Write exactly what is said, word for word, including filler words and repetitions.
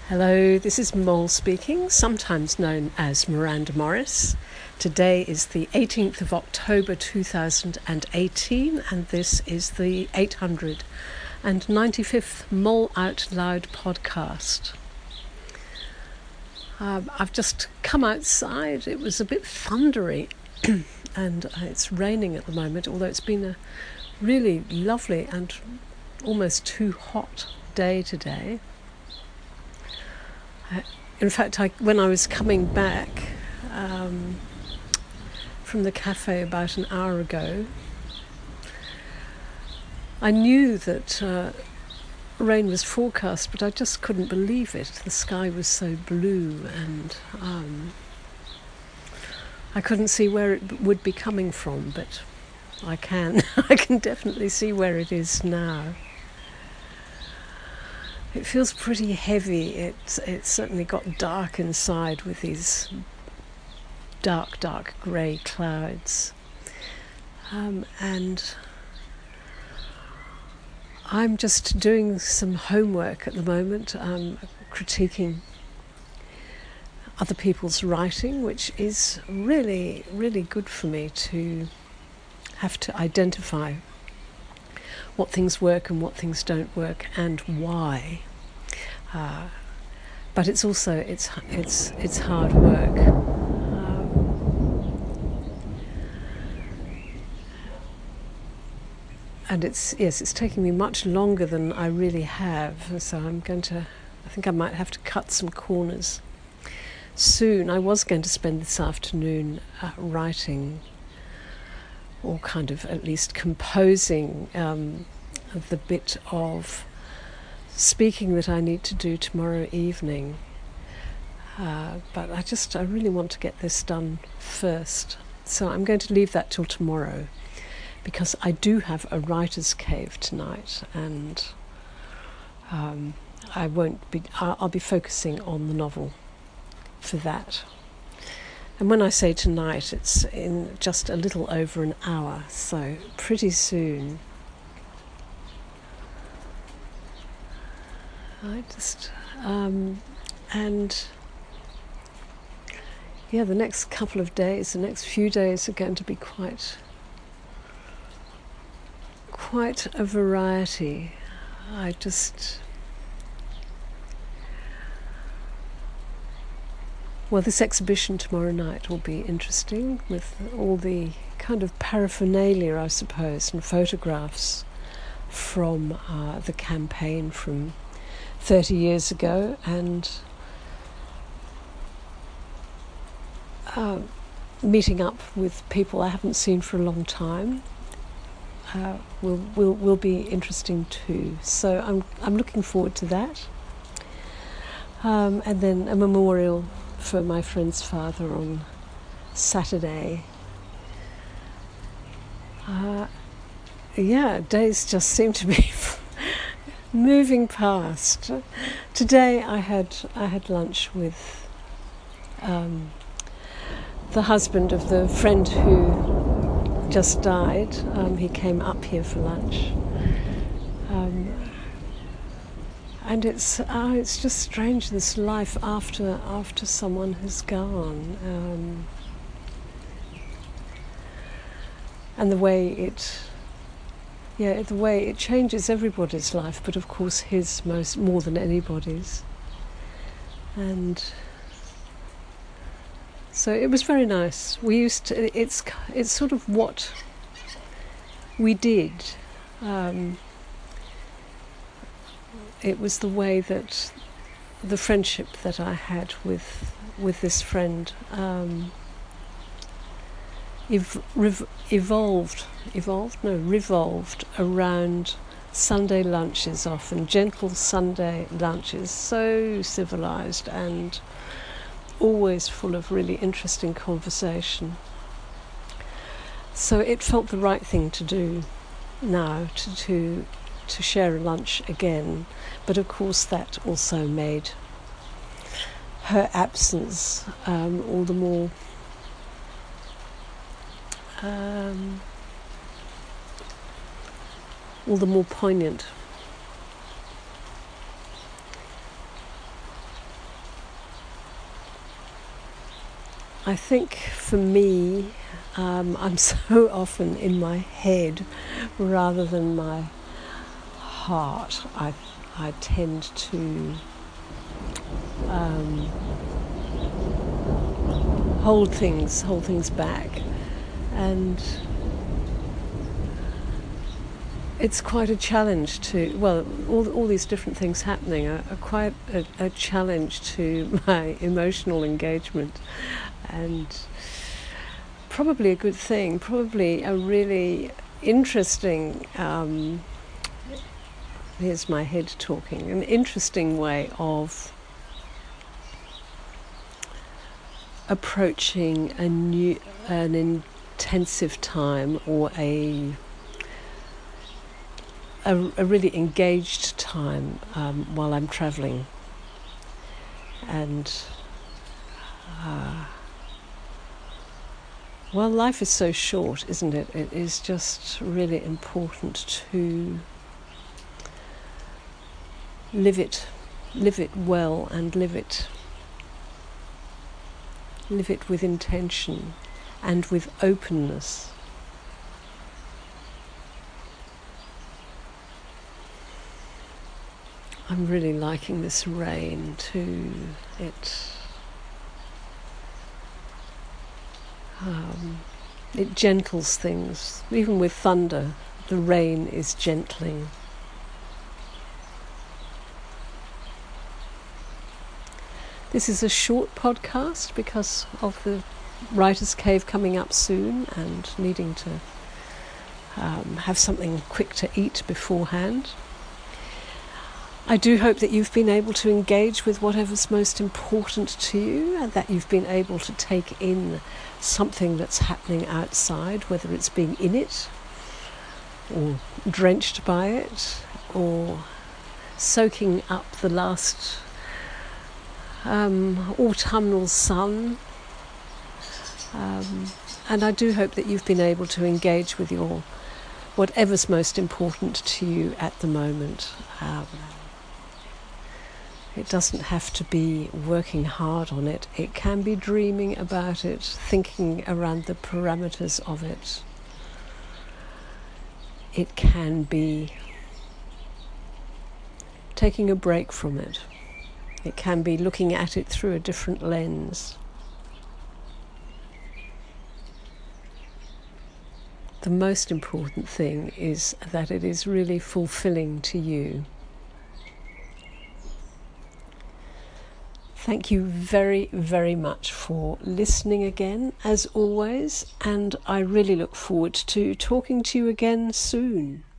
Hello, this is Mole speaking, sometimes known as Miranda Morris. Today is the eighteenth of October two thousand eighteen, and this is the eight hundred ninety-fifth Mole Out Loud podcast. Um, I've just come outside. It was a bit thundery and it's raining at the moment, although it's been a really lovely and almost too hot day today. In fact, I, when I was coming back um, from the cafe about an hour ago, I knew that uh, rain was forecast, but I just couldn't believe it. The sky was so blue, and um, I couldn't see where it would be coming from, but I can. I can definitely see where it is now. It feels pretty heavy. It's it's certainly got dark inside with these dark, dark grey clouds. Um, and I'm just doing some homework at the moment, um, critiquing other people's writing, which is really, really good for me to have to identify what things work and what things don't work and why. Uh, but it's also it's it's it's hard work. Um, and it's yes, it's taking me much longer than I really have. So I'm going to. I think I might have to cut some corners soon. I was going to spend this afternoon uh, writing, or kind of at least composing um, the bit of speaking that I need to do tomorrow evening. Uh, but I just, I really want to get this done first. So I'm going to leave that till tomorrow, because I do have a writer's cave tonight, and um, I won't be, I'll, I'll be focusing on the novel for that. And when I say tonight, it's in just a little over an hour, so pretty soon. I just, um, and yeah, the next couple of days, the next few days are going to be quite, quite a variety. I just, Well, this exhibition tomorrow night will be interesting, with all the kind of paraphernalia, I suppose, and photographs from uh, the campaign from thirty years ago, and uh, meeting up with people I haven't seen for a long time uh, will will will be interesting too. So I'm I'm looking forward to that. Um, and then a memorial for my friend's father on Saturday. Uh, yeah, days just seem to be moving past. Today I had I had lunch with um, the husband of the friend who just died. Um, he came up here for lunch. Um, And it's uh, it's just strange, this life after after someone has gone, um, and the way it, yeah, the way it changes everybody's life, but of course his most more than anybody's. And so it was very nice. We used to. It's it's sort of what we did. Um, It was the way that the friendship that I had with with this friend um, ev- rev- evolved, evolved, no, revolved around Sunday lunches, often gentle Sunday lunches, so civilized and always full of really interesting conversation. So it felt the right thing to do now, to to. to share a lunch again, but of course that also made her absence um, all the more um, all the more poignant. I think for me, um, I'm so often in my head rather than my heart. I I tend to um, hold things, hold things back, and it's quite a challenge to, well, all, all these different things happening are, are quite a, a challenge to my emotional engagement, and probably a good thing, probably a really interesting, um, here's my head talking, an interesting way of approaching a new, an intensive time, or a A, a really engaged time um, while I'm travelling. And uh, well, life is so short, isn't it? It is just really important to live it, live it well, and live it, live it with intention and with openness. I'm really liking this rain too. It um, it gentles things. Even with thunder, the rain is gentling. This is a short podcast because of the Writer's Cave coming up soon and needing to um, have something quick to eat beforehand. I do hope that you've been able to engage with whatever's most important to you, and that you've been able to take in something that's happening outside, whether it's being in it or drenched by it or soaking up the last um, autumnal sun. Um, and I do hope that you've been able to engage with your whatever's most important to you at the moment. Um, It doesn't have to be working hard on it. It can be dreaming about it, thinking around the parameters of it. It can be taking a break from it. It can be looking at it through a different lens. The most important thing is that it is really fulfilling to you. Thank you very, very much for listening again, as always, and I really look forward to talking to you again soon.